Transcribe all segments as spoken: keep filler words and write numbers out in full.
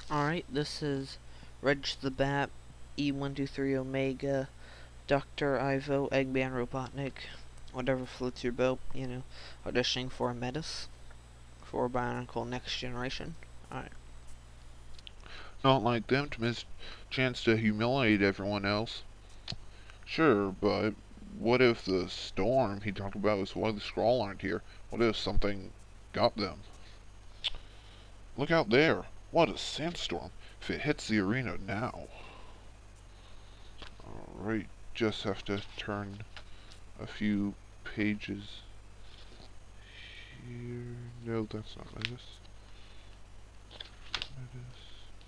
Alright, this is Reg the Bat, E one two three Omega, Doctor Ivo, Eggman Robotnik, whatever floats your boat, you know, auditioning for Metis, for Bionicle Next Generation. Alright. Not like them to miss chance to humiliate everyone else. Sure, but what if the storm he talked about was why the Skrull aren't here? What if something got them? Look out there! What a sandstorm! If it hits the arena now. Alright, just have to turn a few pages here. No, that's not Metis. Metis.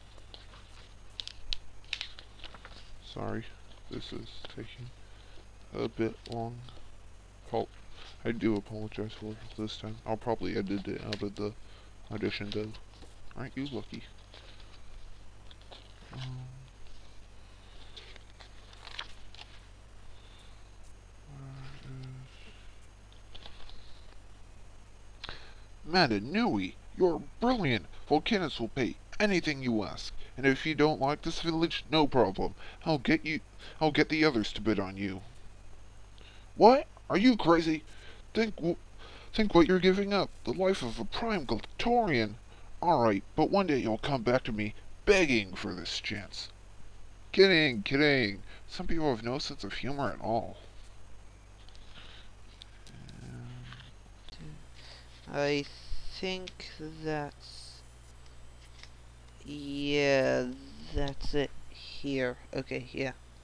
Sorry, this is taking a bit long. I do apologize for this time. I'll probably edit it out of the audition though. Aren't you lucky? Um, Madanui, you're brilliant! Volcanus will pay anything you ask. And if you don't like this village, no problem. I'll get you I'll get the others to bid on you. What? Are you crazy? Think w- think what you're giving up. The life of a prime Galtorian. Alright, but one day you'll come back to me begging for this chance. Kidding, kidding. Some people have no sense of humor at all. I think that's... Yeah, that's it here. Okay, yeah.